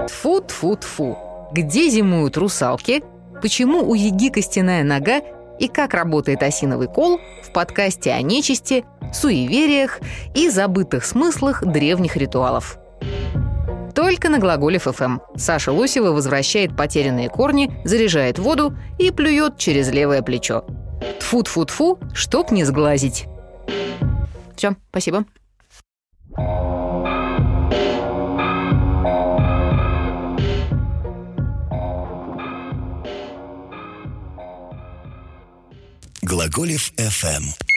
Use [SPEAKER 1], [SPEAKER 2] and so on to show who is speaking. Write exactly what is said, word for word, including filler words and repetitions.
[SPEAKER 1] Тфу-тфу-тфу. Где зимуют русалки? Почему у яги костяная нога? И как работает осиновый кол в подкасте о нечисти, суевериях и забытых смыслах древних ритуалов. Только на Глаголев эф эм. Саша Лосева возвращает потерянные корни, заряжает воду и плюет через левое плечо. Тфу-тфу-тфу, чтоб не сглазить. Все, спасибо.
[SPEAKER 2] Глаголев эф эм.